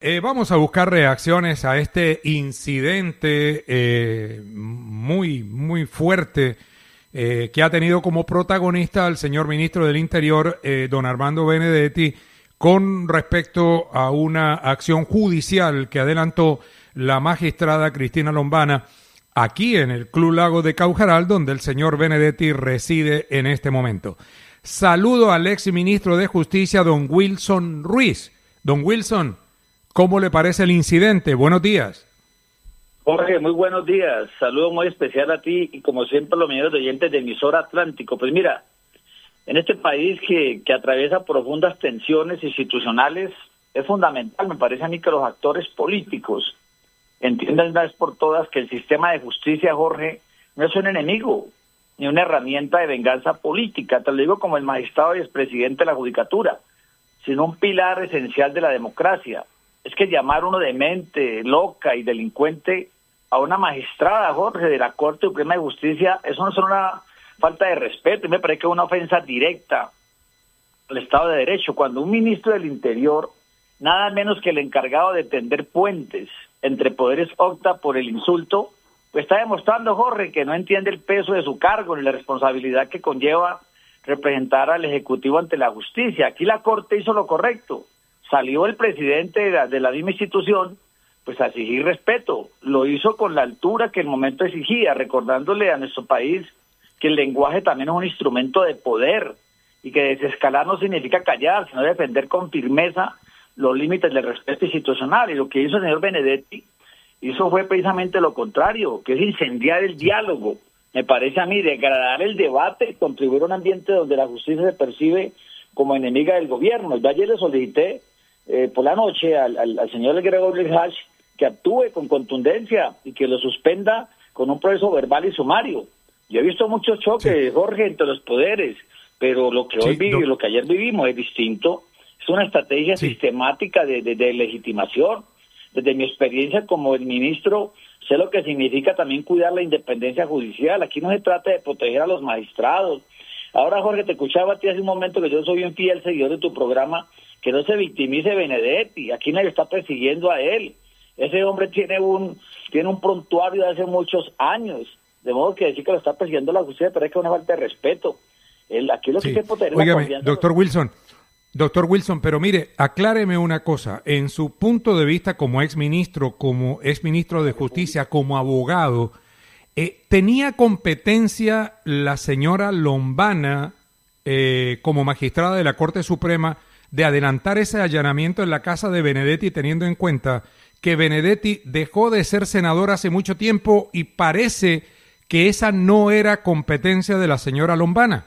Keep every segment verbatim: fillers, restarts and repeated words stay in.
Eh, vamos a buscar reacciones a este incidente eh, muy, muy fuerte eh, que ha tenido como protagonista al señor ministro del Interior, eh, don Armando Benedetti, con respecto a una acción judicial que adelantó la magistrada Cristina Lombana aquí en el Club Lago de Caujaral, donde el señor Benedetti reside en este momento. Saludo al ex ministro de Justicia, don Wilson Ruiz. Don Wilson, ¿cómo le parece el incidente? Buenos días. Jorge, muy buenos días. Saludo muy especial a ti y como siempre los millones de oyentes de Emisora Atlántico. Pues mira, en este país que, que atraviesa profundas tensiones institucionales, es fundamental, me parece a mí, que los actores políticos entiendan una vez por todas que el sistema de justicia, Jorge, no es un enemigo ni una herramienta de venganza política, te lo digo como el magistrado y expresidente de la Judicatura, sino un pilar esencial de la democracia. Es que llamar uno demente, loca y delincuente a una magistrada, Jorge, de la Corte Suprema de Justicia, eso no es una falta de respeto, y me parece que es una ofensa directa al Estado de Derecho. Cuando un ministro del Interior, nada menos que el encargado de tender puentes entre poderes, opta por el insulto, pues está demostrando, Jorge, que no entiende el peso de su cargo ni la responsabilidad que conlleva representar al Ejecutivo ante la justicia. Aquí la Corte hizo lo correcto. Salió el presidente de la, de la misma institución, pues a exigir respeto. Lo hizo con la altura que el momento exigía, recordándole a nuestro país que el lenguaje también es un instrumento de poder y que desescalar no significa callar, sino defender con firmeza los límites del respeto institucional. Y lo que hizo el señor Benedetti hizo fue precisamente lo contrario, que es incendiar el diálogo. Me parece a mí degradar el debate y contribuir a un ambiente donde la justicia se percibe como enemiga del gobierno. Yo ayer le solicité eh, por la noche al, al, al señor Gregorio Hash que actúe con contundencia y que lo suspenda con un proceso verbal y sumario. Yo he visto muchos choques, sí, Jorge, entre los poderes, pero lo que hoy sí, viví, lo que ayer vivimos es distinto. Es una estrategia sí. sistemática de, de, de legitimación. Desde mi experiencia como el ministro, sé lo que significa también cuidar la independencia judicial. Aquí no se trata de proteger a los magistrados. Ahora, Jorge, te escuchaba a ti hace un momento que yo soy un fiel seguidor de tu programa, que no se victimice Benedetti. Aquí nadie está persiguiendo a él. Ese hombre tiene un tiene un prontuario de hace muchos años, de modo que decir que lo está persiguiendo la justicia, pero es que es una falta de respeto. Él, aquí lo que sí. hay que poder Óigame, doctor Wilson, doctor Wilson, pero mire, acláreme una cosa. En su punto de vista como exministro, como exministro de Justicia, como abogado, eh, ¿tenía competencia la señora Lombana eh, como magistrada de la Corte Suprema de adelantar ese allanamiento en la casa de Benedetti, teniendo en cuenta que Benedetti dejó de ser senador hace mucho tiempo y parece que esa no era competencia de la señora Lombana?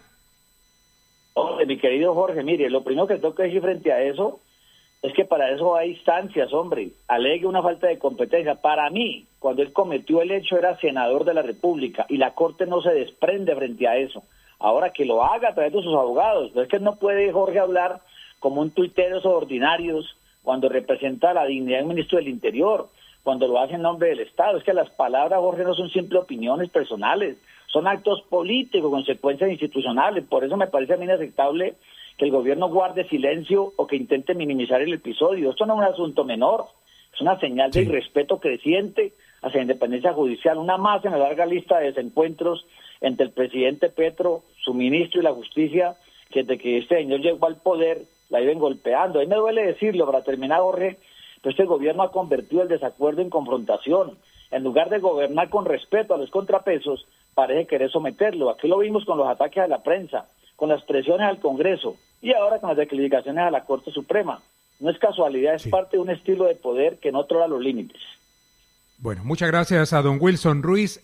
Hombre, mi querido Jorge, mire, lo primero que tengo que decir frente a eso es que para eso hay instancias, hombre. Alegue una falta de competencia. Para mí, cuando él cometió el hecho, era senador de la República y la Corte no se desprende frente a eso. Ahora que lo haga a través de sus abogados. Pero es que no puede, Jorge, hablar como un tuitero esos ordinarios cuando representa la dignidad del ministro del Interior, cuando lo hace en nombre del Estado. Es que las palabras, Jorge, no son simples opiniones personales, son actos políticos, consecuencias institucionales. Por eso me parece a mí inaceptable que el gobierno guarde silencio o que intente minimizar el episodio. Esto no es un asunto menor, es una señal de sí. irrespeto creciente hacia la independencia judicial, una más en la larga lista de desencuentros entre el presidente Petro, su ministro y la justicia, que desde que este señor llegó al poder la iban golpeando. A mí me duele decirlo, para terminar, Jorge, pero este gobierno ha convertido el desacuerdo en confrontación. En lugar de gobernar con respeto a los contrapesos, parece querer someterlo. Aquí lo vimos con los ataques a la prensa, con las presiones al Congreso y ahora con las declaraciones a la Corte Suprema. No es casualidad, es sí. parte de un estilo de poder que no trola los límites. Bueno, muchas gracias a don Wilson Ruiz.